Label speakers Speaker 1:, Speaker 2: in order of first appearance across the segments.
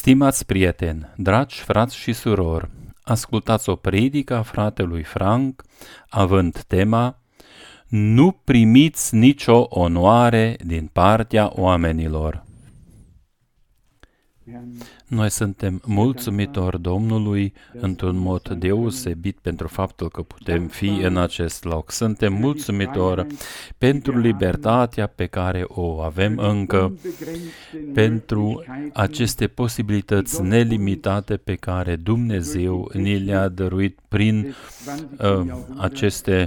Speaker 1: Stimați prieteni, dragi frați și surori, ascultați o predică a fratelui Frank, având tema Nu primiți nicio onoare din partea oamenilor. Noi suntem mulțumitori Domnului într-un mod deosebit pentru faptul că putem fi în acest loc. Suntem mulțumitori pentru libertatea pe care o avem încă, pentru aceste posibilități nelimitate pe care Dumnezeu ni le-a dăruit prin aceste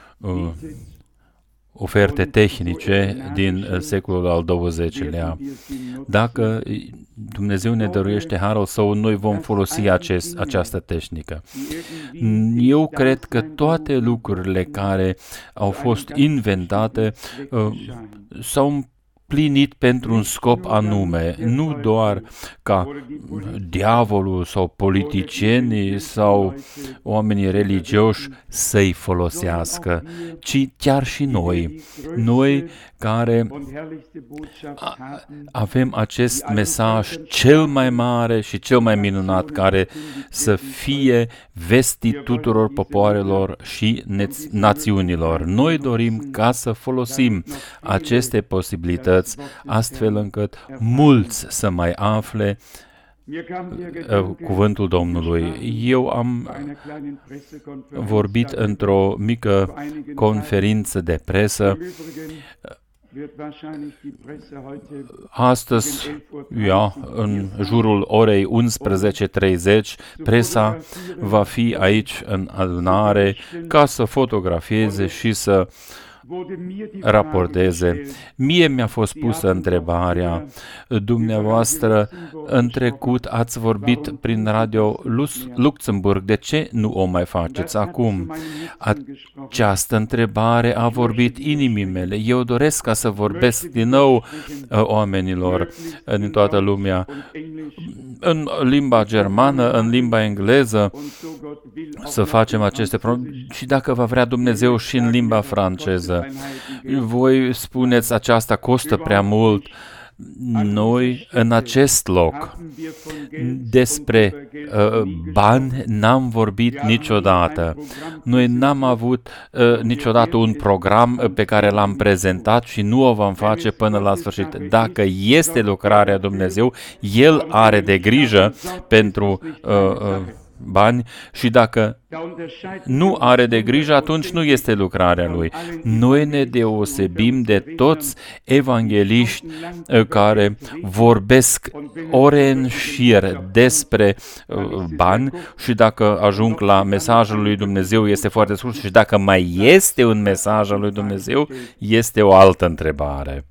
Speaker 1: oferte tehnice din secolul al XX-lea. Dacă Dumnezeu ne dăruiește harul Său, noi vom folosi această tehnică. Eu cred că toate lucrurile care au fost inventate s-au plinit pentru un scop anume, nu doar ca diavolul sau politicienii sau oamenii religioși să-i folosească, ci chiar și noi care avem acest mesaj cel mai mare și cel mai minunat, care să fie vestit tuturor popoarelor și națiunilor. Noi dorim ca să folosim aceste posibilități astfel încât mulți să mai afle cuvântul Domnului. Eu am vorbit într-o mică conferință de presă. Astăzi, în jurul orei 11:30, presa va fi aici în adunare ca să fotografieze și să raporteze. Mie mi-a fost pusă întrebarea, dumneavoastră în trecut ați vorbit prin Radio Luxemburg, de ce nu o mai faceți acum? Această întrebare a vorbit inimii mele. Eu doresc ca să vorbesc din nou oamenilor din toată lumea, în limba germană, în limba engleză, să facem aceste probleme și dacă va vrea Dumnezeu și în limba franceză. Voi spuneți, aceasta costă prea mult. Noi, în acest loc, despre bani n-am vorbit niciodată. Noi n-am avut niciodată un program pe care l-am prezentat și nu o vom face până la sfârșit. Dacă este lucrarea Dumnezeu, El are de grijă pentru bani și dacă nu are de grijă, atunci nu este lucrarea Lui. Noi ne deosebim de toți evangeliști care vorbesc ore în șir despre bani și dacă ajung la mesajul lui Dumnezeu este foarte scurt și dacă mai este un mesaj al lui Dumnezeu, este o altă întrebare.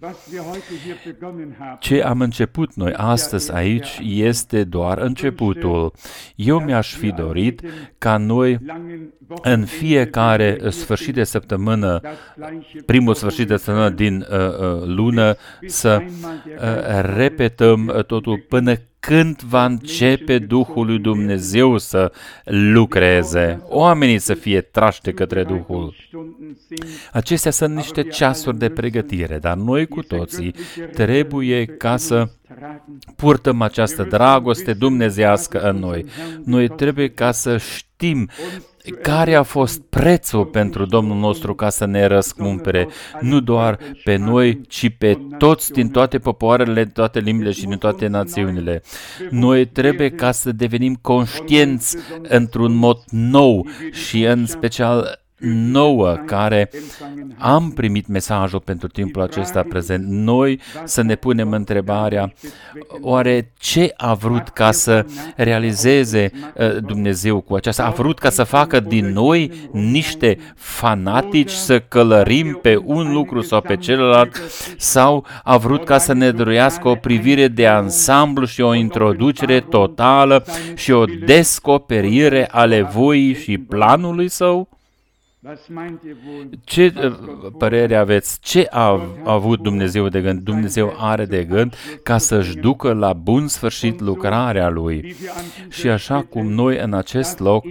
Speaker 1: Ce am început noi astăzi aici este doar începutul. Eu mi-aș fi dorit ca noi în fiecare sfârșit de săptămână, primul sfârșit de săptămână din lună, să repetăm totul până când va începe Duhul lui Dumnezeu să lucreze, oamenii să fie trași de către Duhul. Acestea sunt niște ceasuri de pregătire, dar noi cu toții trebuie ca să purtăm această dragoste dumnezeiască în noi. Noi trebuie ca să știm care a fost prețul pentru Domnul nostru ca să ne răscumpere, nu doar pe noi, ci pe toți din toate popoarele, toate limbile și din toate națiunile. Noi trebuie ca să devenim conștienți într-un mod nou și în special nouă, care am primit mesajul pentru timpul acesta prezent, noi să ne punem întrebarea, oare ce a vrut ca să realizeze Dumnezeu cu aceasta? A vrut ca să facă din noi niște fanatici, să călărim pe un lucru sau pe celălalt, sau a vrut ca să ne dăruiască o privire de ansamblu și o introducere totală și o descoperire ale voii și planului Său? Ce părere aveți? Ce a avut Dumnezeu de gând? Dumnezeu are de gând ca să-și ducă la bun sfârșit lucrarea Lui. Și așa cum noi în acest loc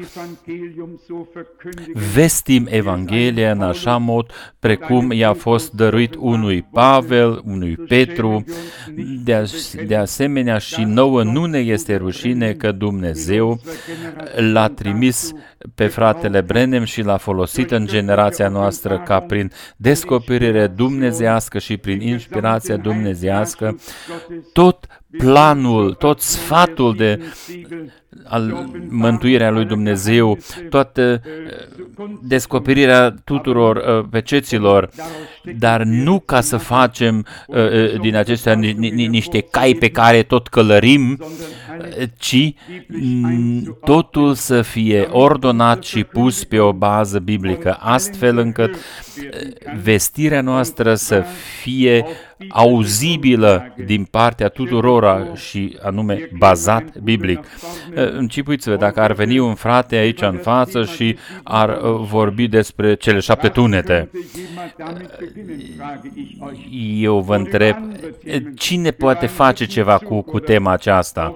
Speaker 1: vestim Evanghelia în așa mod precum i-a fost dăruit unui Pavel, unui Petru, de asemenea și nouă nu ne este rușine că Dumnezeu l-a trimis pe fratele Branham și l-a folosit în generația noastră ca prin descoperire dumnezeiască și prin inspirația dumnezeiască tot planul, tot sfatul al mântuirea lui Dumnezeu, toată descoperirea tuturor peceților, dar nu ca să facem din acestea niște cai pe care tot călărim, ci totul să fie ordonat și pus pe o bază biblică, astfel încât vestirea noastră să fie auzibilă din partea tuturora și anume bazat biblic. Închipuiți-vă dacă ar veni un frate aici în față și ar vorbi despre cele 7 tunete. Eu vă întreb, cine poate face ceva cu tema aceasta?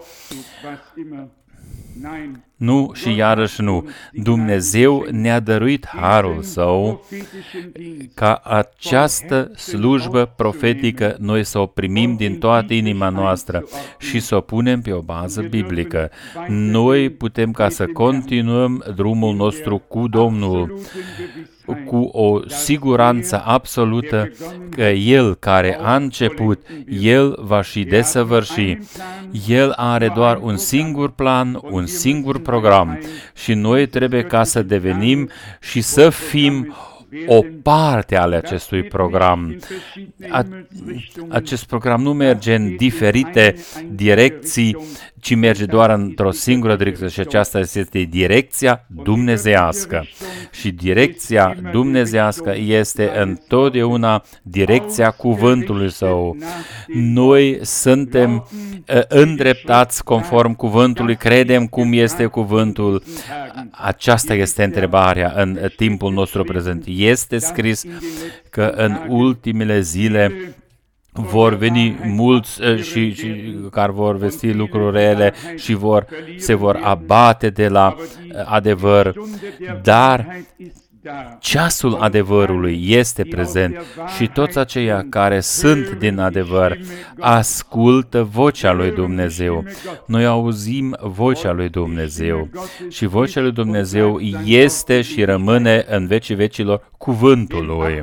Speaker 1: Nu și iarăși nu. Dumnezeu ne-a dăruit harul Său ca această slujbă profetică noi să o primim din toată inima noastră și să o punem pe o bază biblică. Noi putem ca să continuăm drumul nostru cu Domnul cu o siguranță absolută că El care a început, El va și desăvârși. El are doar un singur plan, un singur program și noi trebuie ca să devenim și să fim o parte ale acestui program. Acest program nu merge în diferite direcții, ci merge doar într-o singură direcție și aceasta este direcția dumnezeiască. Și direcția dumnezeiască este întotdeauna direcția cuvântului Său. Noi suntem îndreptați conform cuvântului, credem cum este cuvântul. Aceasta este întrebarea în timpul nostru prezent. Este scris că în ultimele zile vor veni mulți și care vor vesti lucruri rele și se vor abate de la adevăr, dar ceasul adevărului este prezent și toți aceia care sunt din adevăr ascultă vocea lui Dumnezeu. Noi auzim vocea lui Dumnezeu și vocea lui Dumnezeu este și rămâne în vecii vecilor cuvântul lui.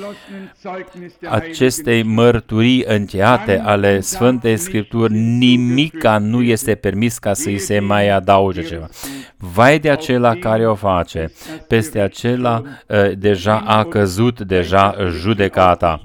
Speaker 1: Acestei mărturii încheiate ale Sfântei Scripturi, nimica nu este permis ca să-i se mai adauge ceva. Vai de acela care o face, peste acela deja a căzut deja judecata.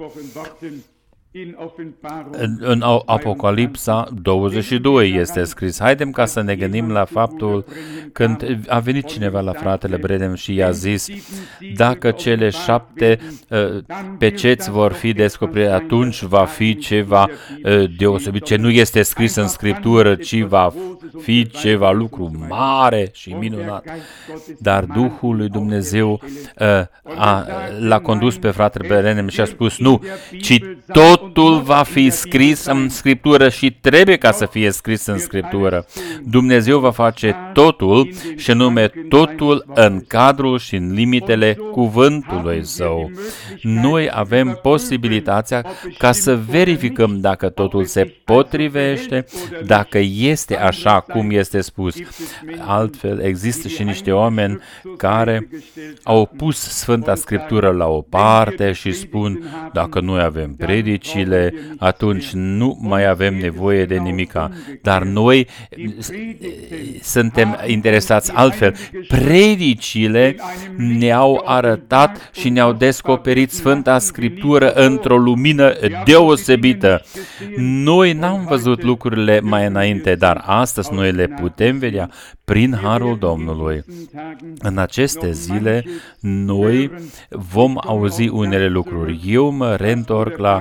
Speaker 1: În Apocalipsa 22 este scris. Haidem ca să ne gândim la faptul când a venit cineva la fratele Branham și i-a zis dacă cele 7 peceți vor fi descoperite, atunci va fi ceva deosebit, ce nu este scris în Scriptură, ci va fi ceva lucru mare și minunat. Dar Duhul lui Dumnezeu l-a condus pe fratele Branham și a spus nu, ci totul va fi scris în Scriptură și trebuie ca să fie scris în Scriptură. Dumnezeu va face totul și anume totul în cadrul și în limitele cuvântului Său. Noi avem posibilitatea ca să verificăm dacă totul se potrivește, dacă este așa cum este spus. Altfel, există și niște oameni care au pus Sfânta Scriptură la o parte și spun, dacă noi avem predicile, atunci nu mai avem nevoie de nimica. Dar noi suntem interesați altfel. Predicile ne-au arătat și ne-au descoperit Sfânta Scriptură într-o lumină deosebită. Noi n-am văzut lucrurile mai înainte, dar astăzi noi le putem vedea prin harul Domnului. În aceste zile, noi vom auzi unele lucruri. Eu mă reîntorc la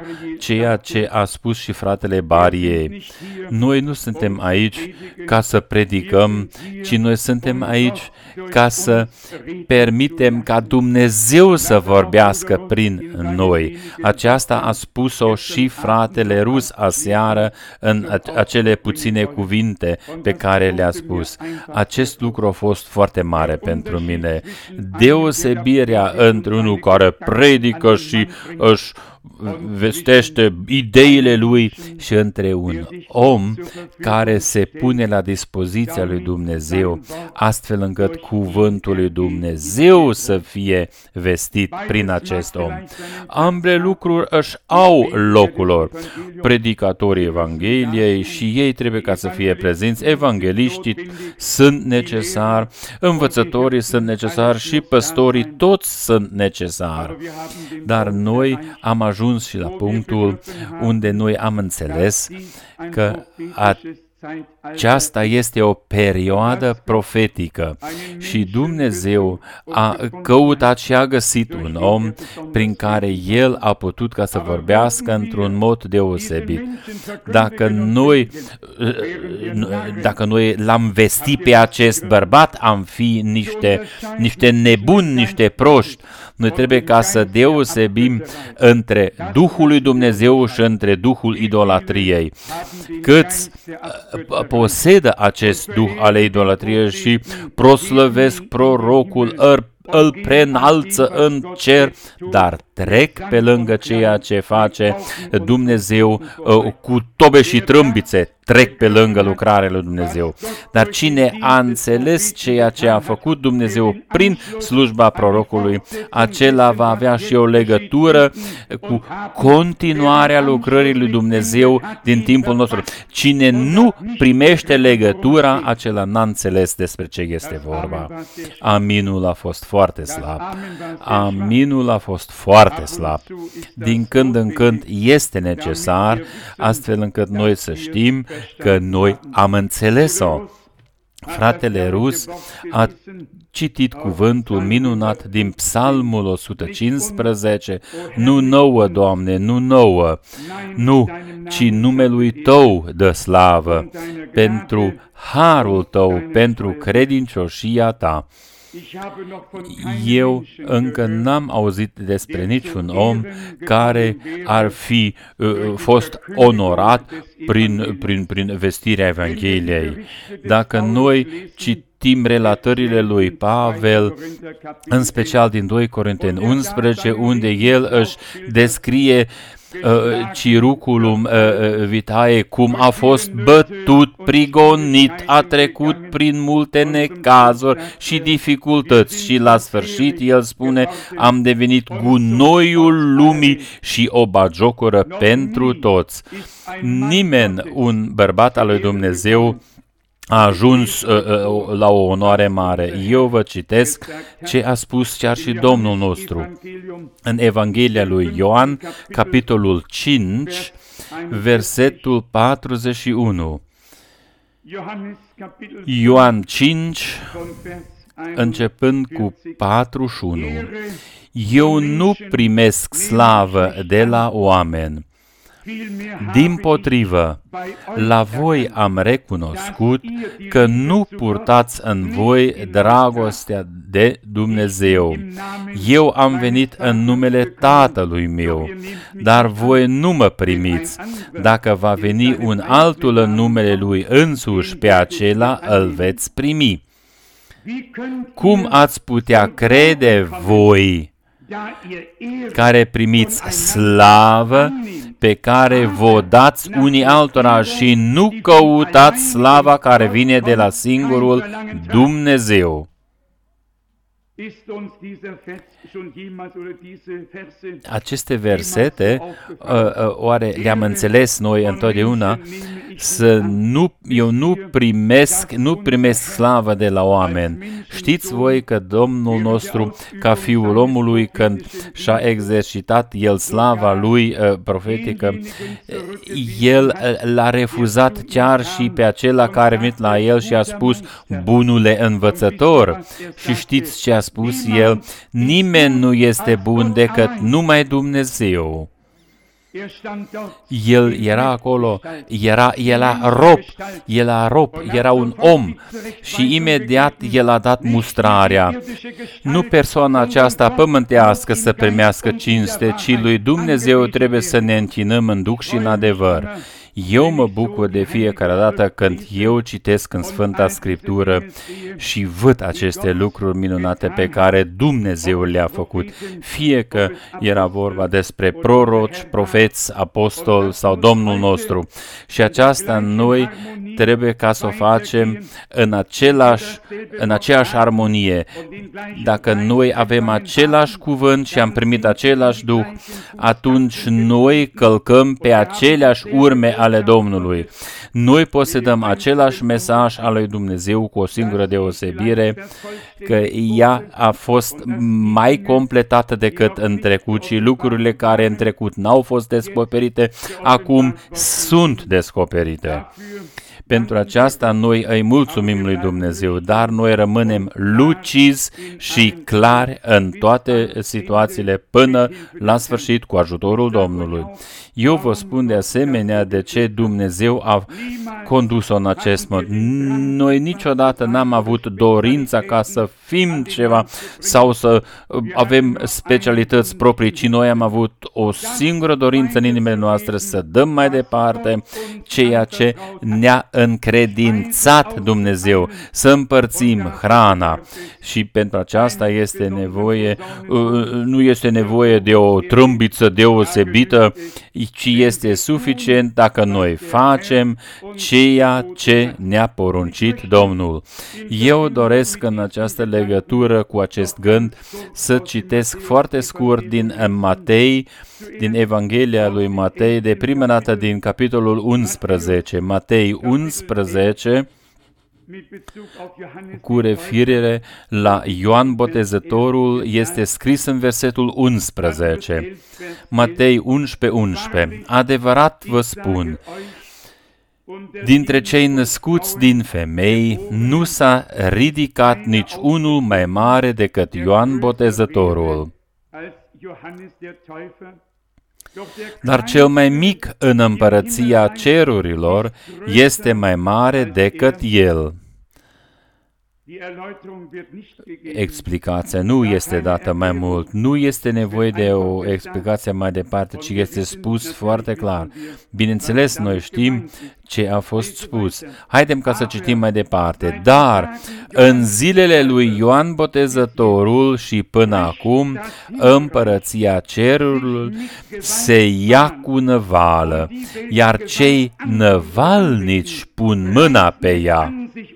Speaker 1: ceea ce a spus și fratele Barie. Noi nu suntem aici ca să predicăm, ci noi suntem aici ca să permitem ca Dumnezeu să vorbească prin noi. Aceasta a spus-o și fratele Rus aseară în acele puține cuvinte pe care le-a spus. Acest lucru a fost foarte mare pentru mine. Deosebirea între unul care predică și își vestește ideile lui și între un om care se pune la dispoziția lui Dumnezeu, astfel încât cuvântul lui Dumnezeu să fie vestit prin acest om. Ambele lucruri își au locul lor. Predicatorii Evangheliei și ei trebuie ca să fie prezenți, evangeliștii sunt necesari, învățătorii sunt necesari și păstorii toți sunt necesari. Dar noi am ajuns și la punctul unde noi am înțeles că aceasta este o perioadă profetică și Dumnezeu a căutat și a găsit un om prin care El a putut ca să vorbească într-un mod deosebit. Dacă noi l-am vestit pe acest bărbat, am fi niște nebuni, niște proști. Noi trebuie ca să deosebim între Duhul lui Dumnezeu și între Duhul idolatriei. Câți posedă acest duh al idolatriei și proslăvesc prorocul, îl preînalță în cer, dar trec pe lângă ceea ce face Dumnezeu cu tobe și trâmbițe, trec pe lângă lucrarea lui Dumnezeu. Dar cine a înțeles ceea ce a făcut Dumnezeu prin slujba prorocului, acela va avea și o legătură cu continuarea lucrării lui Dumnezeu din timpul nostru. Cine nu primește legătura, acela n-a înțeles despre ce este vorba. Aminul a fost foarte slab. Aminul a fost foarte slab. Din când în când este necesar, astfel încât noi să știm că noi am înțeles-o. Fratele Rus a citit cuvântul minunat din Psalmul 115, nu nouă, Doamne, nu nouă, nu, ci numelui Tău dă slavă, pentru harul Tău, pentru credincioșia Ta. Eu încă n-am auzit despre niciun om care ar fi fost onorat prin vestirea Evangheliei. Dacă noi citim relatările lui Pavel, în special din 2 Corinteni 11, unde el își descrie Ciruculum vitae, cum a fost bătut, prigonit, a trecut prin multe necazuri și dificultăți și la sfârșit el spune, am devenit gunoiul lumii și o bagiocoră pentru toți. Nimeni, un bărbat al lui Dumnezeu, a ajuns la o onoare mare. Eu vă citesc ce a spus chiar și Domnul nostru în Evanghelia lui Ioan, capitolul 5, versetul 41. Ioan 5, începând cu 41. Eu nu primesc slavă de la oameni. Dimpotrivă, la voi am recunoscut că nu purtați în voi dragostea de Dumnezeu. Eu am venit în numele Tatălui meu, dar voi nu mă primiți. Dacă va veni un altul în numele Lui însuși, pe acela îl veți primi. Cum ați putea crede voi, care primiți slavă pe care vă dați unii altora și nu căutați slava care vine de la singurul Dumnezeu? Aceste versete, oare le-am înțeles noi întotdeauna? Eu nu primesc slavă de la oameni. Știți voi că Domnul nostru, ca Fiul omului, când și-a exercitat El slava Lui profetică, El l-a refuzat chiar și pe acela care a venit la El și a spus, bunule învățător. Și știți ce a spus El? Nimeni nu este bun decât numai Dumnezeu. El era acolo, era rob, era un om și imediat el a dat mustrarea. Nu persoana aceasta pământească să primească cinste, ci lui Dumnezeu trebuie să ne închinăm în duh și în adevăr. Eu mă bucur de fiecare dată când eu citesc în Sfânta Scriptură și văd aceste lucruri minunate pe care Dumnezeu le-a făcut. Fie că era vorba despre proroci, profeți, apostoli sau Domnul nostru. Și aceasta noi trebuie ca să o facem în aceeași armonie. Dacă noi avem același cuvânt și am primit același Duh, atunci noi călcăm pe aceleași urme ale Domnului. Noi posedăm același mesaj al lui Dumnezeu cu o singură deosebire, că ea a fost mai completată decât în trecut și lucrurile care în trecut n-au fost descoperite, acum sunt descoperite. Pentru aceasta noi îi mulțumim lui Dumnezeu, dar noi rămânem lucizi și clari în toate situațiile până la sfârșit cu ajutorul Domnului. Eu vă spun de asemenea de ce Dumnezeu a condus-o în acest mod. Noi niciodată n-am avut dorința ca să fim ceva sau să avem specialități proprii, ci noi am avut o singură dorință în inimile noastre să dăm mai departe ceea ce ne-a încredințat Dumnezeu, să împărțim hrana. Și pentru aceasta este nevoie, nu este nevoie de o trâmbiță deosebită, ci este suficient dacă noi facem ceea ce ne-a poruncit Domnul. Eu doresc în această legătură cu acest gând să citesc foarte scurt din Matei, din Evanghelia lui Matei, de prima dată din capitolul 11, Matei 11, cu referire la Ioan Botezătorul, este scris în versetul 11. Matei 11:11. Adevărat vă spun, dintre cei născuți din femei nu s-a ridicat nici unul mai mare decât Ioan Botezătorul. Dar cel mai mic în împărăția cerurilor este mai mare decât el. Explicația nu este dată mai mult, nu este nevoie de o explicație mai departe, ci este spus foarte clar. Bineînțeles, noi știm ce a fost spus. Haidem ca să citim mai departe. Dar în zilele lui Ioan Botezătorul și până acum, împărăția cerurilor se ia cu năvală, iar cei năvalnici pun mâna pe ea.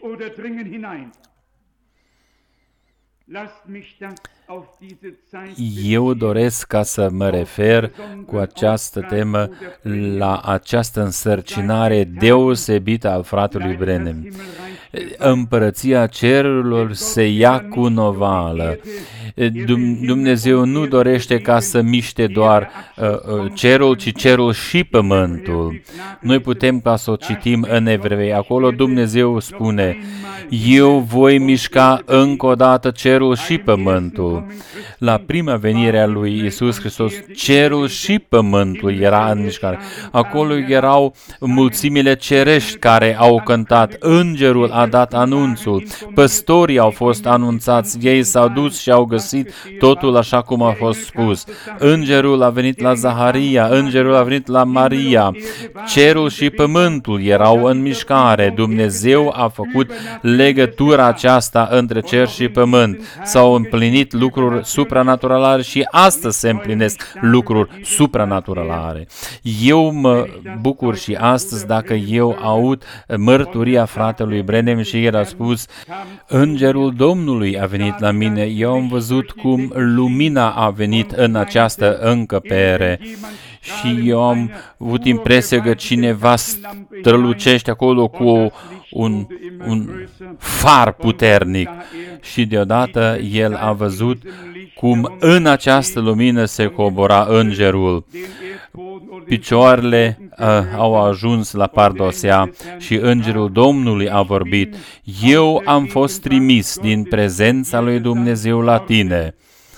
Speaker 1: Eu doresc ca să mă refer cu această temă la această însărcinare deosebită al fratelui Branham. Împărăția cerurilor se ia cu novală. Dumnezeu nu dorește ca să miște doar cerul, ci cerul și pământul. Noi putem ca să o citim în Evrei. Acolo Dumnezeu spune, eu voi mișca încă o dată cerul și pământul. La prima venire a lui Iisus Hristos, cerul și pământul era în mișcare. Acolo erau mulțimile cerești care au cântat, îngerul a dat anunțul, păstorii au fost anunțați, ei s-au dus și au găsit totul așa cum a fost spus. Îngerul a venit la Zaharia, îngerul a venit la Maria, cerul și pământul erau în mișcare. Dumnezeu a făcut legătura aceasta între cer și pământ. S-au împlinit lucruri supranaturale și astăzi se împlinesc lucruri supranaturale. Eu mă bucur și astăzi dacă eu aud mărturia fratelui Branham și el a spus, îngerul Domnului a venit la mine, eu am văzut cum lumina a venit în această încăpere și eu am avut impresia că cineva strălucește acolo cu un far puternic și deodată el a văzut cum în această lumină se cobora îngerul. Picioarele au ajuns la pardosea și îngerul Domnului a vorbit. Eu am fost trimis din prezența lui Dumnezeu la tine.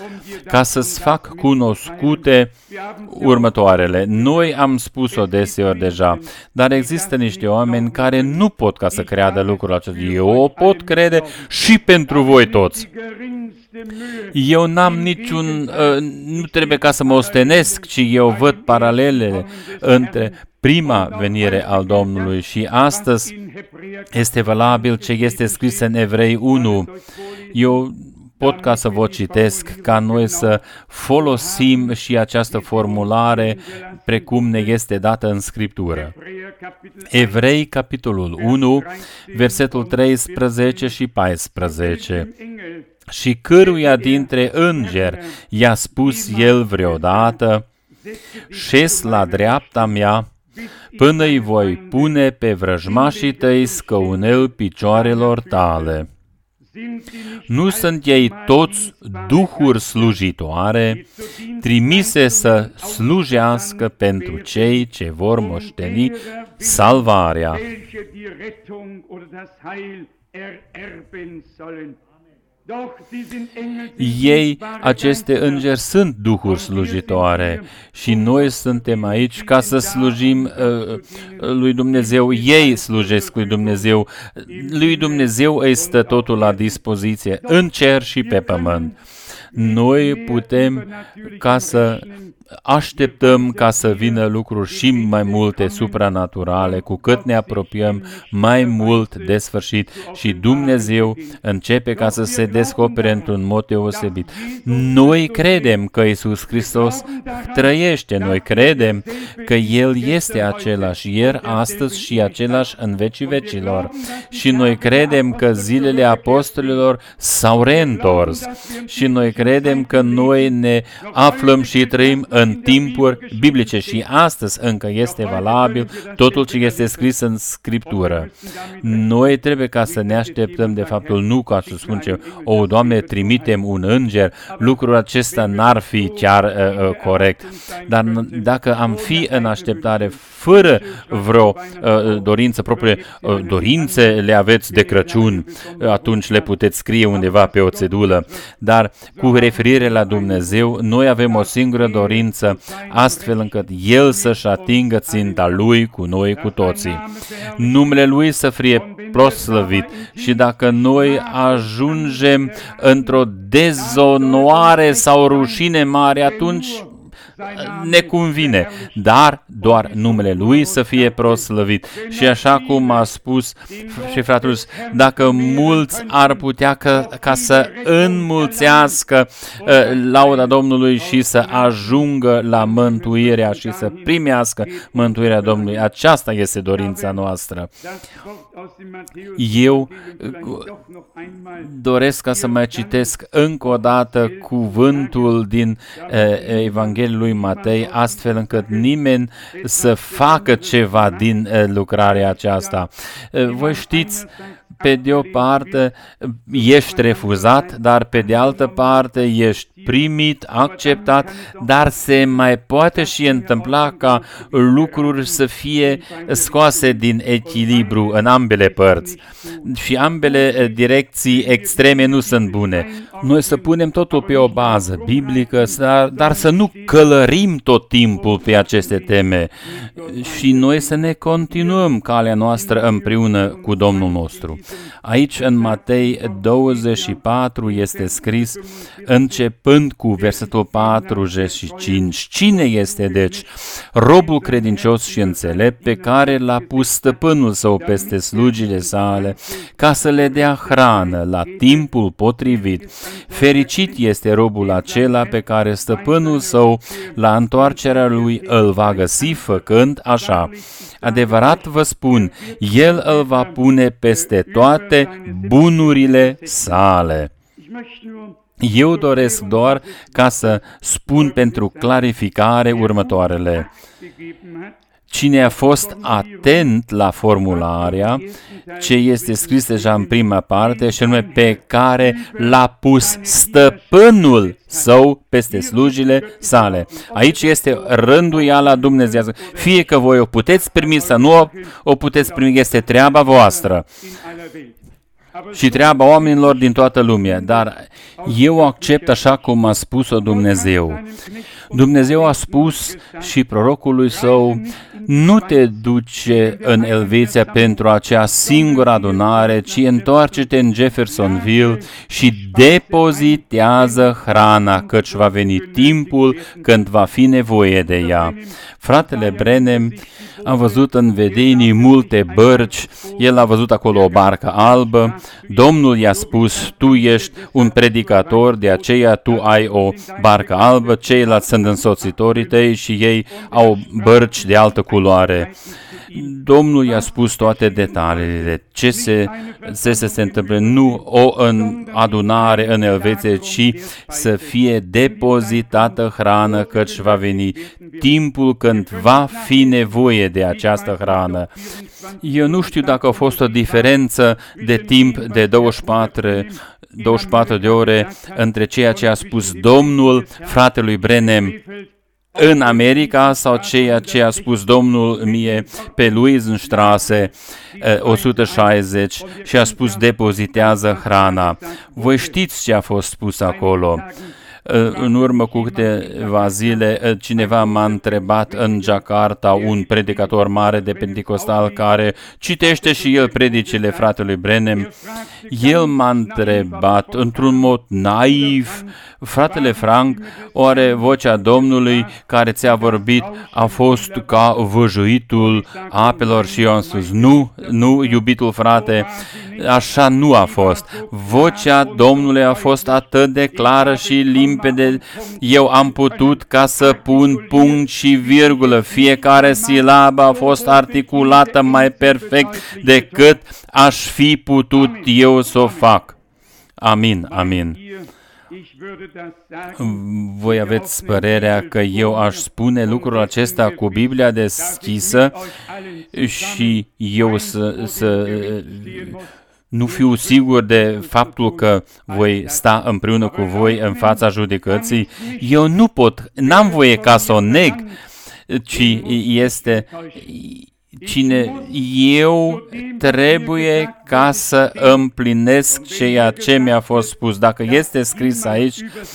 Speaker 1: ca să-ți fac cunoscute următoarele. Noi am spus-o deseori deja, dar există niște oameni care nu pot ca să creadă lucrul acesta. Eu o pot crede și pentru voi toți. Eu n-am nu trebuie ca să mă ostenesc, ci eu văd paralelele între prima venire al Domnului și astăzi este valabil ce este scris în Evrei 1. Eu pot ca să vă citesc, ca noi să folosim și această formulare precum ne este dată în Scriptură. Evrei, capitolul 1, versetul 13 și 14. Și căruia dintre îngeri i-a spus el vreodată, șez la dreapta mea, până îi voi pune pe vrăjmașii tăi scăunel picioarelor tale. Nu sunt ei toți duhuri slujitoare, trimise să slujească pentru cei ce vor moșteni salvarea? Ei, aceste îngeri, sunt duhuri slujitoare și noi suntem aici ca să slujim lui Dumnezeu. Ei slujesc lui Dumnezeu. Lui Dumnezeu îi stă totul la dispoziție, în cer și pe pământ. Noi putem ca să așteptăm ca să vină lucruri și mai multe supranaturale, cu cât ne apropiem mai mult de sfârșit și Dumnezeu începe ca să se descopere într-un mod deosebit. Noi credem că Iisus Hristos trăiește, noi credem că El este același ieri, astăzi și același în vecii vecilor și noi credem că zilele apostolilor s-au reîntors și noi credem că noi ne aflăm și trăim în timpuri biblice și astăzi încă este valabil totul ce este scris în Scriptură. Noi trebuie ca să ne așteptăm de faptul, nu ca să spunem, o, Doamne, trimitem un înger, lucrul acesta n-ar fi chiar corect. Dar dacă am fi în așteptare fără vreo dorință proprie, dorințe le aveți de Crăciun, atunci le puteți scrie undeva pe o țedulă. Dar cu referire la Dumnezeu, noi avem o singură dorință, astfel încât El să-și atingă ținta Lui cu noi, cu toții. Numele Lui să fie proslăvit și dacă noi ajungem într-o dezonoare sau rușine mare, atunci ne convine, dar doar numele Lui să fie proslăvit. Și așa cum a spus și fratele, dacă mulți ar putea ca să înmulțească lauda Domnului și să ajungă la mântuirea și să primească mântuirea Domnului, aceasta este dorința noastră. Eu doresc ca să mai citesc încă o dată cuvântul din Evanghelia lui Matei, astfel încât nimeni să facă ceva din lucrarea aceasta. Voi știți, pe de o parte ești refuzat, dar pe de altă parte ești primit, acceptat, dar se mai poate și întâmpla ca lucruri să fie scoase din echilibru în ambele părți. Și ambele direcții extreme nu sunt bune. Noi să punem totul pe o bază biblică, dar să nu călărim tot timpul pe aceste teme și noi să ne continuăm calea noastră împreună cu Domnul nostru. Aici în Matei 24 este scris, începând cu versetul 45. Cine este deci robul credincios și înțelept pe care l-a pus stăpânul său peste slugile sale ca să le dea hrană la timpul potrivit? Fericit este robul acela pe care stăpânul său la întoarcerea lui îl va găsi făcând așa. Adevărat vă spun, el îl va pune peste toate bunurile sale. Eu doresc doar ca să spun pentru clarificare următoarele. Cine a fost atent la formularea, ce este scris deja în prima parte, și anume pe care l-a pus stăpânul său peste slujile sale. Aici este rânduiala dumnezeiască. Fie că voi o puteți primi sau nu o puteți primi, este treaba voastră. și treaba oamenilor din toată lumea, dar eu accept așa cum a spus-o Dumnezeu. Dumnezeu a spus și prorocului său, nu te duce în Elveția pentru acea singură adunare, ci întoarce-te în Jeffersonville și depozitează hrana, căci va veni timpul când va fi nevoie de ea. Fratele Branham a văzut în vedenii multe bărci, el a văzut acolo o barcă albă, Domnul i-a spus, tu ești un predicator, de aceea tu ai o barcă albă, ceilalți sunt însoțitorii tăi și ei au bărci de altă culoare. Domnul i-a spus toate detaliile, ce se întâmplă, nu o adunare în Elveția, ci să fie depozitată hrană, căci va veni timpul când va fi nevoie de această hrană. Eu nu știu dacă a fost o diferență de timp de 24 de ore între ceea ce a spus Domnul fratelui Branham în America sau ceea ce a spus Domnul mie pe Luisenstraße 160 și a spus depozitează hrana. Voi știți ce a fost spus acolo. În urmă cu câteva zile, cineva m-a întrebat în Jakarta, un predicator mare de Pentecostal care citește și el predicile fratelui Branham. El m-a întrebat într-un mod naiv, fratele Frank, oare vocea Domnului care ți-a vorbit a fost ca văjuitul apelor? Și eu am spus, nu, iubitul frate, așa nu a fost. Vocea Domnului a fost atât de clară și limpede, eu am putut ca să pun punct și virgulă. Fiecare silabă a fost articulată mai perfect decât aș fi putut eu să o fac. Amin, amin. Voi aveți părerea că eu aș spune lucrul acesta cu Biblia deschisă și eu să nu fiu sigur de faptul că voi sta împreună cu voi în fața judecății. Eu n-am voie ca să o neg, ci este cine eu trebuie ca să împlinesc ceea ce mi-a fost spus. Dacă este scris aici,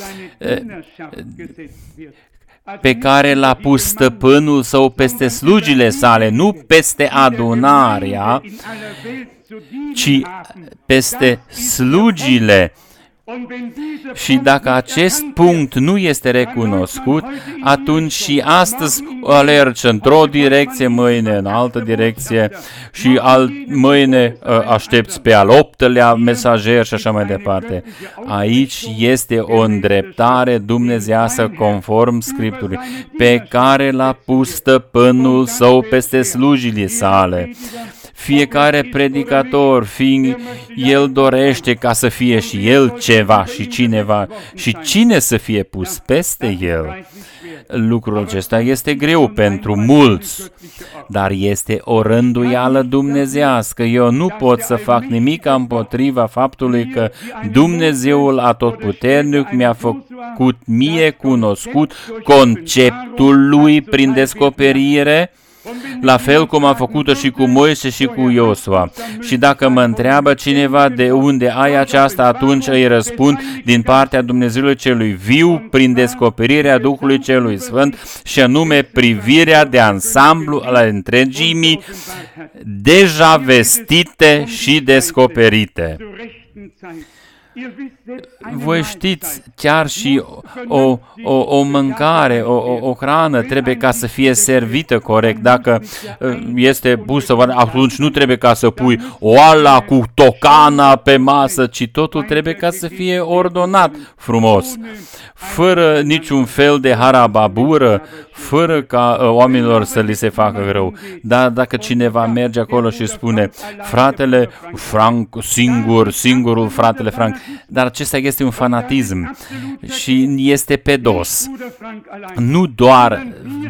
Speaker 1: pe care l-a pus stăpânul său peste slugile sale, nu peste adunarea, ci peste slugile. Și dacă acest punct nu este recunoscut, atunci și astăzi alergi într-o direcție, mâine în altă direcție și mâine aștepți pe al 8-lea mesager și așa mai departe. Aici este o îndreptare dumnezeiasă conform Scripturii, pe care l-a pus stăpânul său peste slujile sale. Fiecare predicator, fiind el dorește ca să fie și el ceva și cineva și cine să fie pus peste el. Lucrul acesta este greu pentru mulți, dar este o rânduială dumnezeiască. Eu nu pot să fac nimic împotriva faptului că Dumnezeul Atotputernic mi-a făcut mie cunoscut conceptul lui prin descoperire, la fel cum a făcut-o și cu Moise și cu Iosua. Și dacă mă întreabă cineva de unde ai aceasta, atunci îi răspund din partea Dumnezeului celui viu, prin descoperirea Duhului celui Sfânt, și anume privirea de ansamblu al întregimii deja vestite și descoperite. Voi știți, chiar și o mâncare, o hrană trebuie ca să fie servită corect. Dacă este pusă, atunci nu trebuie ca să pui oala cu tocana pe masă, ci totul trebuie ca să fie ordonat frumos, fără niciun fel de harababură, fără ca oamenilor să li se facă rău. Dar dacă cineva merge acolo și spune, fratele Frank, singurul fratele Frank, dar acesta este un fanatism și este pe dos. Nu doar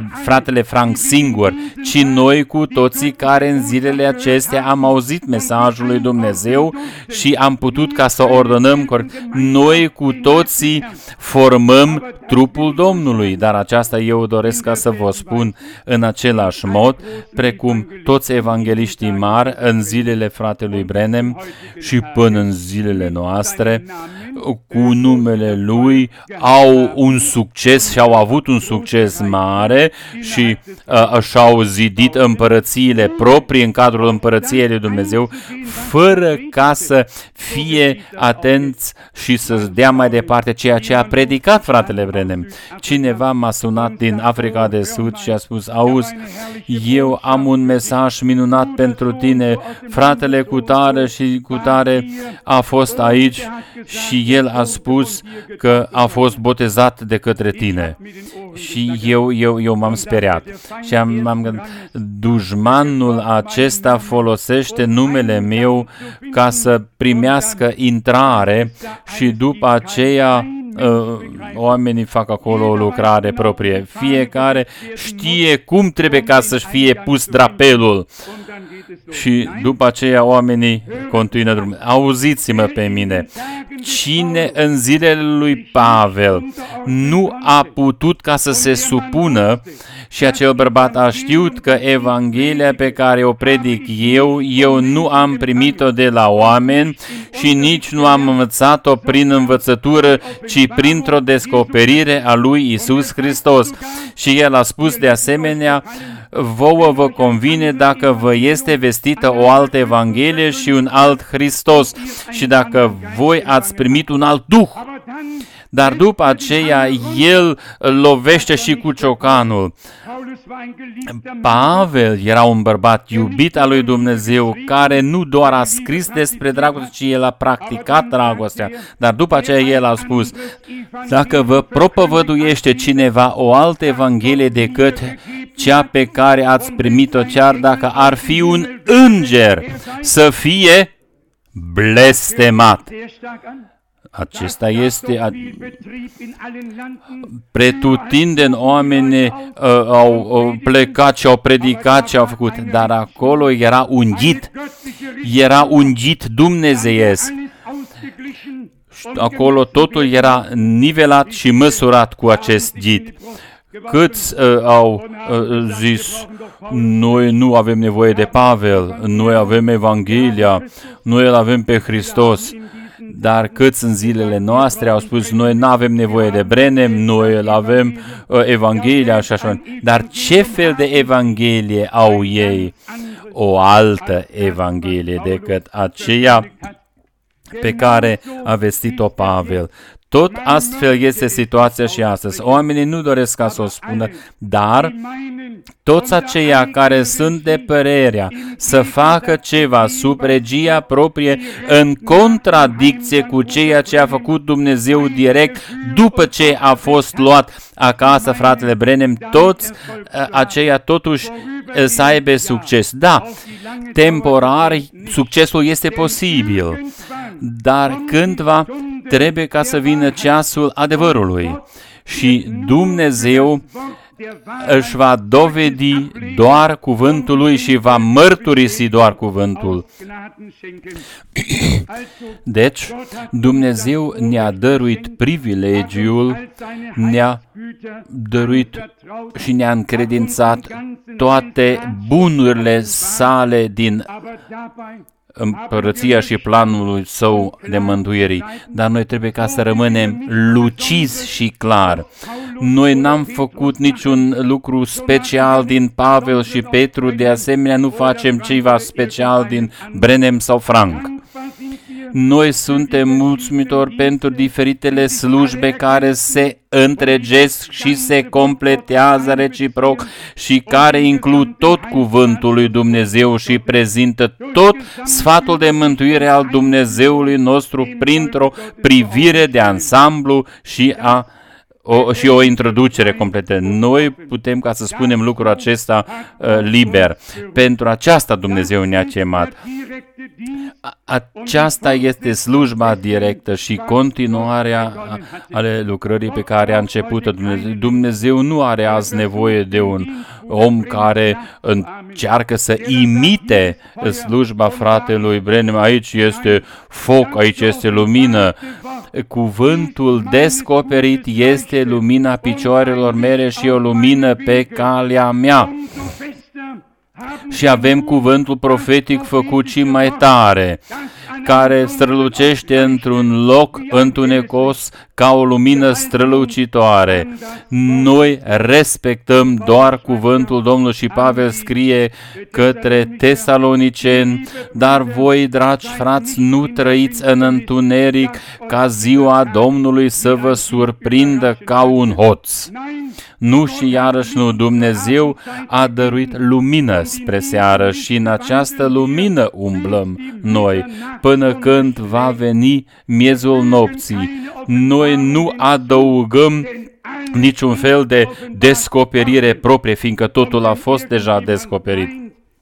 Speaker 1: fratele Frank singur, ci noi cu toții care în zilele acestea am auzit mesajul lui Dumnezeu și am putut ca să ordonăm corect. Noi cu toții formăm trupul Domnului, dar aceasta eu doresc ca să vă spun în același mod, precum toți evangeliștii mari în zilele fratelui Branham și până în zilele noastre, cu numele lui au un succes și au avut un succes mare și și-au zidit împărățiile proprii în cadrul împărăției lui Dumnezeu, fără ca să fie atenți și să dea mai departe ceea ce a predicat fratele Branham. Cineva m-a sunat din Africa de Sud și a spus: auzi, eu am un mesaj minunat pentru tine, fratele cutare și cutare a fost aici și el a spus că a fost botezat de către tine. Și eu m-am speriat și am gândit, dușmanul acesta folosește numele meu ca să primească intrare și după aceea oamenii fac acolo o lucrare proprie. Fiecare știe cum trebuie ca să-și fie pus drapelul. Și după aceea oamenii continuă drumul. Auziți-mă pe mine. Cine în zilele lui Pavel nu a putut ca să se supună și acel bărbat a știut că Evanghelia pe care o predic eu nu am primit-o de la oameni și nici nu am învățat-o prin învățătură, ci printr-o descoperire a lui Isus Hristos. Și el a spus de asemenea: vouă vă convine dacă vă este vestită o altă Evanghelie și un alt Hristos și dacă voi ați primit un alt Duh. Dar după aceea el lovește și cu ciocanul. Pavel era un bărbat iubit al lui Dumnezeu, care nu doar a scris despre dragoste, ci el a practicat dragostea. Dar după aceea el a spus: dacă vă propovăduiește cineva o altă Evanghelie decât cea pe care ați primit-o, chiar dacă ar fi un înger, să fie blestemat. Acesta este pretutindeni oamenii au plecat și au predicat și au făcut, dar acolo era ungit dumnezeiesc. Acolo totul era nivelat și măsurat cu acest ghid. Câți au zis: noi nu avem nevoie de Pavel, noi avem Evanghelia, noi îl avem pe Hristos. Dar câți în zilele noastre au spus: noi nu avem nevoie de Branham, noi îl avem Evanghelia și așa. Dar ce fel de Evanghelie au ei? O altă Evanghelie decât aceea pe care a vestit-o Pavel. Tot astfel este situația și astăzi. Oamenii nu doresc ca să o spună, dar toți aceia care sunt de părerea să facă ceva sub regia proprie în contradicție cu ceea ce a făcut Dumnezeu direct după ce a fost luat acasă fratele Branham, toți aceia totuși să aibă succes. Da, temporar succesul este posibil, dar cândva trebuie ca să vină ceasul adevărului și Dumnezeu își va dovedi doar cuvântul lui și va mărturisi doar cuvântul. Deci, Dumnezeu ne-a dăruit privilegiul, ne-a dăruit și ne-a încredințat toate bunurile sale din împărăția și planul său de mântuirii, dar noi trebuie ca să rămânem lucizi și clar. Noi n-am făcut niciun lucru special din Pavel și Petru, de asemenea nu facem ceva special din Branham sau Frank. Noi suntem mulțumitori pentru diferitele slujbe care se întregesc și se completează reciproc și care includ tot cuvântul lui Dumnezeu și prezintă tot sfatul de mântuire al Dumnezeului nostru printr-o privire de ansamblu și a și o introducere completă. Noi putem, ca să spunem lucrul acesta liber. Pentru aceasta Dumnezeu ne-a chemat. Aceasta este slujba directă și continuarea ale lucrării pe care a început-o Dumnezeu. Dumnezeu nu are azi nevoie de un om care încearcă să imite slujba fratelui Branham. Aici este foc, aici este lumină. Cuvântul descoperit este lumina picioarelor mele și o lumină pe calea mea. Și avem cuvântul profetic făcut și mai tare, care strălucește într-un loc întunecos ca o lumină strălucitoare. Noi respectăm doar cuvântul Domnului și Pavel scrie către Tesaloniceni, dar voi, dragi frați, nu trăiți în întuneric ca ziua Domnului să vă surprindă ca un hoț. Nu și iarăși nu, Dumnezeu a dăruit lumină spre seară și în această lumină umblăm noi, până când va veni miezul nopții. Noi nu adăugăm niciun fel de descoperire proprie, fiindcă totul a fost deja descoperit.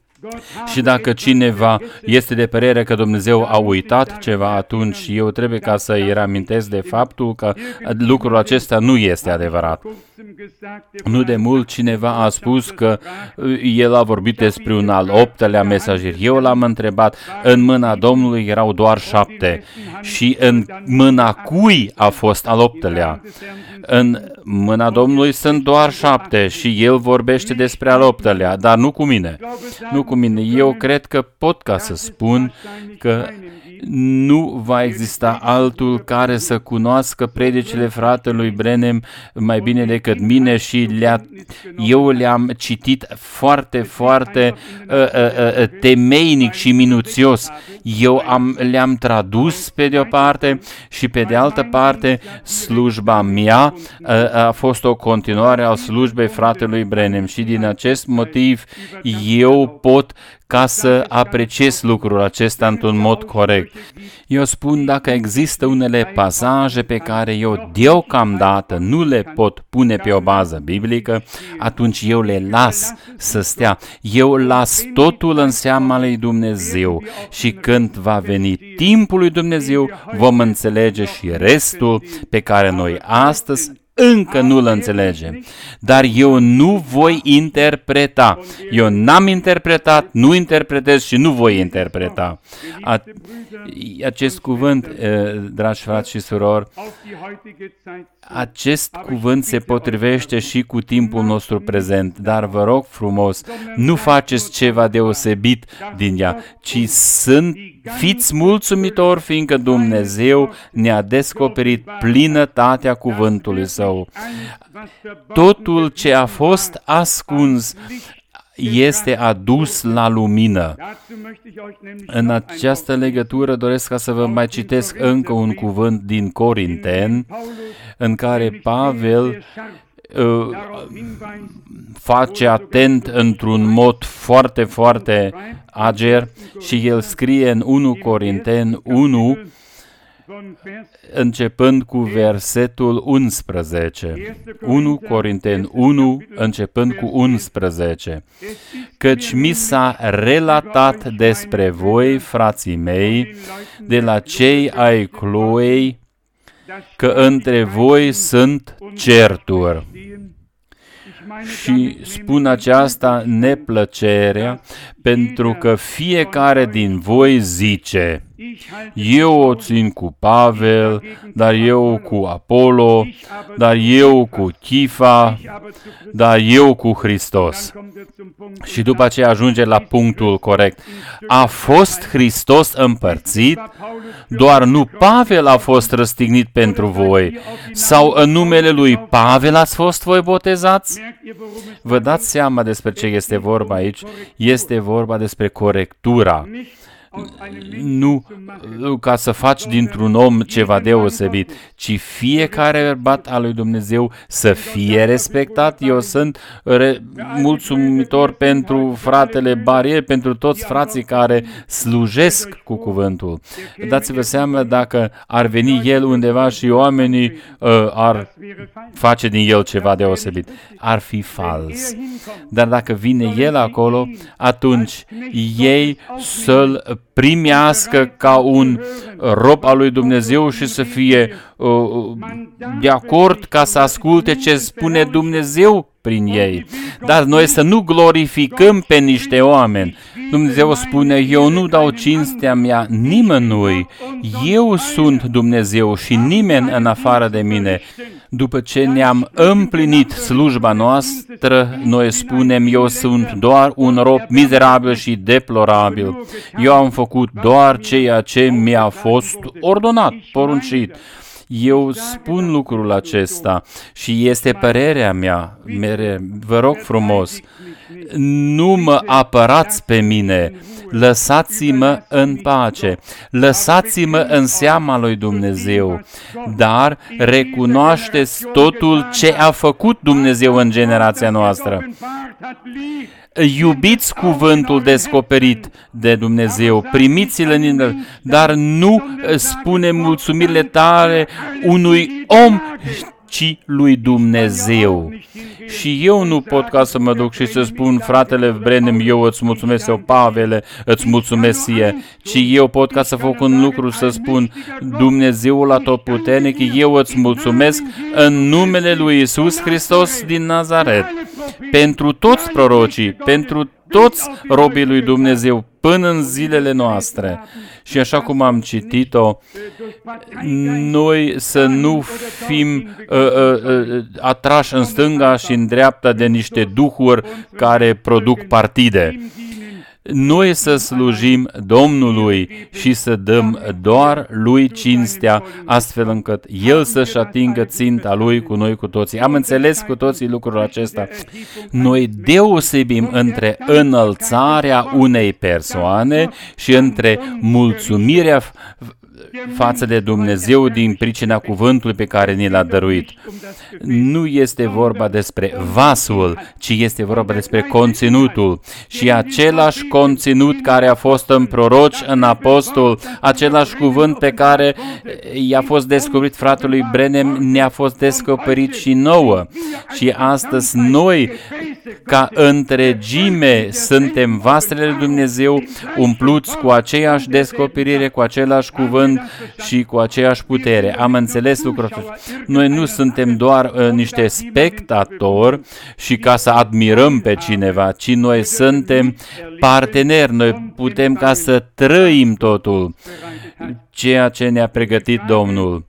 Speaker 1: Și dacă cineva este de părere că Dumnezeu a uitat ceva, atunci eu trebuie ca să îi reamintesc de faptul că lucrul acesta nu este adevărat. Nu de mult cineva a spus că el a vorbit despre un al 8-lea mesager. Eu l-am întrebat, în mâna Domnului erau doar 7 și în mâna cui a fost al 8-lea? În mâna Domnului sunt doar 7 și el vorbește despre al 8-lea, dar nu cu mine. Nu cu mine. Eu cred că pot ca să spun că nu va exista altul care să cunoască predicile fratelui Branham mai bine decât mine și eu le-am citit foarte, foarte temeinic și minuțios. Le-am tradus pe de o parte și pe de altă parte slujba mea a fost o continuare a slujbei fratelui Branham și din acest motiv eu pot ca să apreciez lucrul acesta într-un mod corect. Eu spun, dacă există unele pasaje pe care eu deocamdată nu le pot pune pe o bază biblică, atunci eu le las să stea. Eu las totul în seama lui Dumnezeu și când va veni timpul lui Dumnezeu, vom înțelege și restul pe care noi astăzi încă nu-l înțelegem. Dar eu nu voi interpreta. Eu n-am interpretat, nu interpretez și nu voi interpreta. Acest cuvânt, dragi frați și surori, acest cuvânt se potrivește și cu timpul nostru prezent, dar vă rog frumos, nu faceți ceva deosebit din ea, ci fiți mulțumitori, fiindcă Dumnezeu ne-a descoperit plinătatea cuvântului Său. Totul ce a fost ascuns este adus la lumină. În această legătură doresc ca să vă mai citesc încă un cuvânt din Corinteni, în care Pavel face atent într-un mod foarte, foarte ager și el scrie în 1 Corinteni 1, începând cu versetul 11. 1 Corinteni 1, începând cu 11. Căci mi s-a relatat despre voi, frații mei, de la cei ai Chloei, că între voi sunt certuri. Și spun aceasta neplăcerea, pentru că fiecare din voi zice, eu o țin cu Pavel, dar eu cu Apollo, dar eu cu Chifa, dar eu cu Hristos. Și după aceea ajunge la punctul corect. A fost Hristos împărțit? Doar nu Pavel a fost răstignit pentru voi? Sau în numele lui Pavel ați fost voi botezați? Vă dați seama despre ce este vorba aici? Este vorba despre corectura. nu ca să faci dintr-un om ceva deosebit, ci fiecare bărbat al lui Dumnezeu să fie respectat. Eu sunt mulțumitor pentru fratele Barier, pentru toți frații care slujesc cu cuvântul. Dați-vă seama dacă ar veni el undeva și oamenii ar face din el ceva deosebit. Ar fi fals. Dar dacă vine el acolo, atunci ei să-l primească ca un rob al lui Dumnezeu și să fie de acord ca să asculte ce spune Dumnezeu prin ei. Dar noi să nu glorificăm pe niște oameni. Dumnezeu spune, eu nu dau cinstea mea nimănui. Eu sunt Dumnezeu și nimeni în afară de mine. După ce ne-am împlinit slujba noastră, noi spunem, eu sunt doar un rob mizerabil și deplorabil. Eu am făcut doar ceea ce mi-a fost ordonat, poruncit. Eu spun lucrul acesta și este părerea mea. Vă rog frumos, nu mă apărați pe mine, lăsați-mă în pace, lăsați-mă în seama lui Dumnezeu, dar recunoașteți totul ce a făcut Dumnezeu în generația noastră. Iubiți cuvântul descoperit de Dumnezeu, primiți-l în inimă, dar nu spune mulțumirile tale unui om, ci lui Dumnezeu. Și eu nu pot ca să mă duc și să spun, fratele Branham, eu îți mulțumesc, sau Pavele, îți mulțumesc ție, ci eu pot ca să fac un lucru, să spun, Dumnezeul atotputernic, eu îți mulțumesc în numele lui Iisus Hristos din Nazaret, pentru toți prorocii, pentru toți robii lui Dumnezeu, până în zilele noastre. Și așa cum am citit-o, noi să nu fim atrași în stânga și în dreapta de niște duhuri care produc partide. Noi să slujim Domnului și să dăm doar Lui cinstea, astfel încât El să-și atingă ținta Lui cu noi cu toții. Am înțeles cu toții lucrul acesta. Noi deosebim între înălțarea unei persoane și între mulțumirea față de Dumnezeu din pricina cuvântului pe care ni l-a dăruit. Nu este vorba despre vasul, ci este vorba despre conținutul. Și același conținut care a fost în proroci, în apostol, același cuvânt pe care i-a fost descoperit fratelui Branham, ne-a fost descoperit și nouă. Și astăzi noi, ca întregime, suntem vasele lui Dumnezeu, umpluți cu aceeași descoperire, cu același cuvânt și cu aceeași putere. Am înțeles lucrul acesta. Noi nu suntem doar niște spectatori și ca să admirăm pe cineva, ci noi suntem parteneri. Noi putem ca să trăim totul, ceea ce ne-a pregătit Domnul.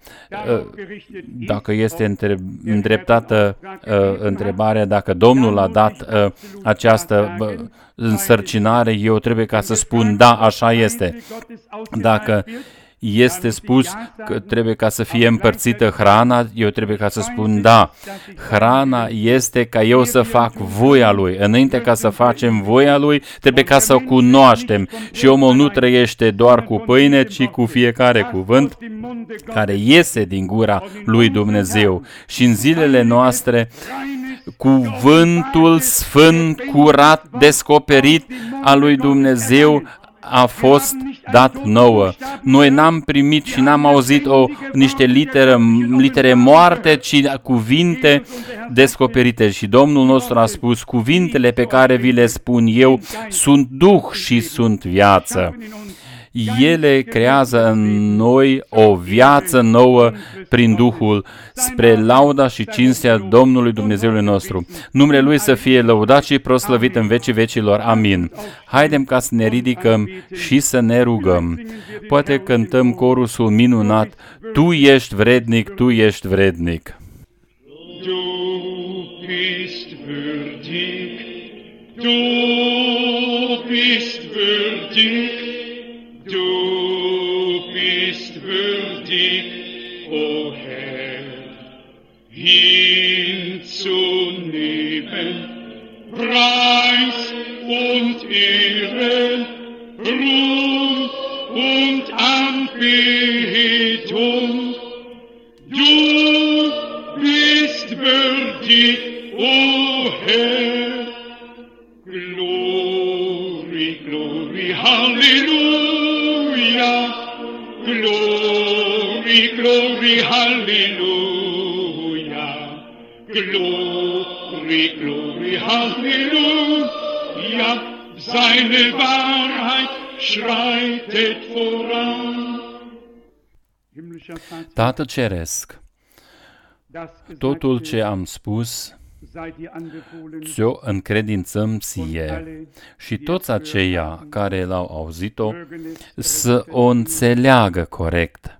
Speaker 1: Dacă este îndreptată întrebarea, dacă Domnul a dat această însărcinare, eu trebuie ca să spun da, așa este. Dacă este spus că trebuie ca să fie împărțită hrana, eu trebuie ca să spun da. Hrana este ca eu să fac voia Lui. Înainte ca să facem voia Lui, trebuie ca să o cunoaștem. Și omul nu trăiește doar cu pâine, ci cu fiecare cuvânt care iese din gura lui Dumnezeu. Și în zilele noastre, cuvântul sfânt, curat, descoperit al lui Dumnezeu a fost dat nouă. Noi n-am primit și n-am auzit niște litere moarte, ci cuvinte descoperite. Și Domnul nostru a spus, cuvintele pe care vi le spun eu sunt duh și sunt viață. Ele creează în noi o viață nouă prin Duhul, spre lauda și cinstea Domnului Dumnezeului nostru. Numele Lui să fie lăudat și proslăvit în vecii vecilor. Amin. Haidem ca să ne ridicăm și să ne rugăm. Poate cântăm corusul minunat, Tu ești vrednic, Tu ești vrednic.
Speaker 2: Du bist würdig, Du bist würdig, Du bist würdig, O Herr, hinzunehmen, Preis und Ehre, Ruhm und Anbetung. Du bist würdig, o Herr. Glory, glory, Halleluja. Glory, glory, Halleluja. Glory, glory, Halleluja. Seine Wahrheit schreitet voran.
Speaker 1: Tată Ceresc, totul ce am spus ți-o încredințăm ție și toți aceia care l-au auzit-o să o înțeleagă corect.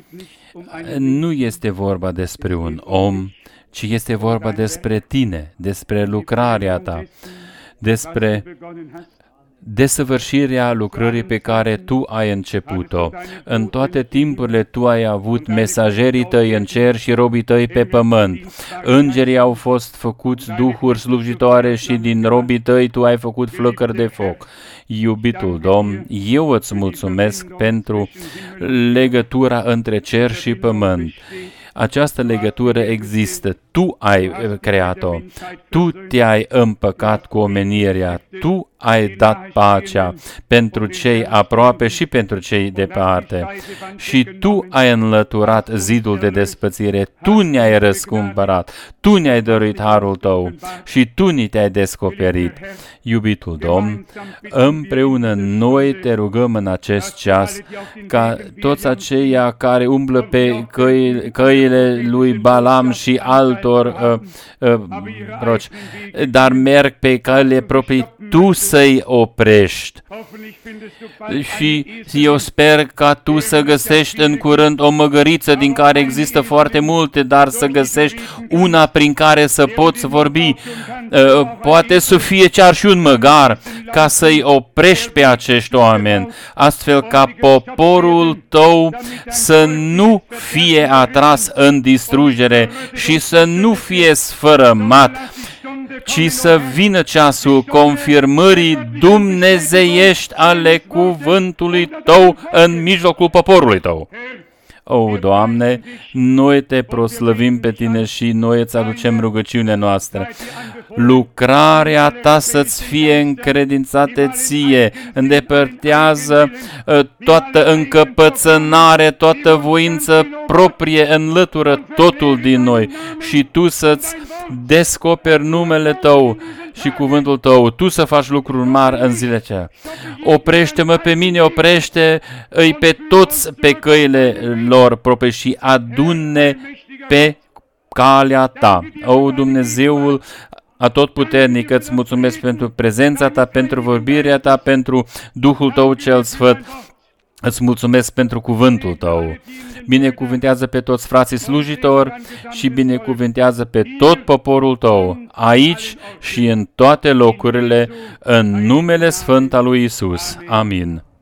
Speaker 1: Nu este vorba despre un om, ci este vorba despre tine, despre lucrarea ta, despre desăvârșirea lucrării pe care tu ai început-o. În toate timpurile tu ai avut mesagerii tăi în cer și robii tăi pe pământ. Îngerii au fost făcuți duhuri slujitoare și din robii tăi tu ai făcut flăcări de foc. Iubitul Domn, eu îți mulțumesc pentru legătura între cer și pământ. Această legătură există. Tu ai creat-o. Tu te-ai împăcat cu omenirea. Tu ai dat pacea pentru cei aproape și pentru cei departe. Și tu ai înlăturat zidul de despățire. Tu ne-ai răscumpărat. Tu ne-ai dăruit harul tău și tu ni te-ai descoperit. Iubitul Domn, împreună noi te rugăm în acest ceas ca toți aceia care umblă pe căile lui Balaam și altor roci, dar merg pe căile proprii, tu să-i oprești. Și eu sper ca tu să găsești în curând o măgăriță din care există foarte multe, dar să găsești una prin care să poți vorbi. Poate să fie chiar și un măgar, ca să-i oprești pe acești oameni, astfel ca poporul tău să nu fie atras în distrugere și să nu fie sfărămat, ci să vină ceasul confirmării dumnezeiești ale cuvântului tău în mijlocul poporului tău. O, Doamne, noi te proslăvim pe tine și noi îți aducem rugăciunea noastră. Lucrarea ta să-ți fie încredințată ție, îndepărtează toată încăpățânare, toată voință proprie, înlătură totul din noi și tu să-ți descoperi numele tău și cuvântul tău, tu să faci lucruri mari în zilele aceea. Oprește-mă pe mine, oprește-i pe toți pe căile lor proprii și adune pe calea ta. O, Dumnezeul Atotputernic, îți mulțumesc pentru prezența ta, pentru vorbirea ta, pentru Duhul tău cel sfânt. Îți mulțumesc pentru cuvântul tău. Binecuvântează pe toți frații slujitori și binecuvântează pe tot poporul tău, aici și în toate locurile, în numele sfânt al lui Isus. Amin.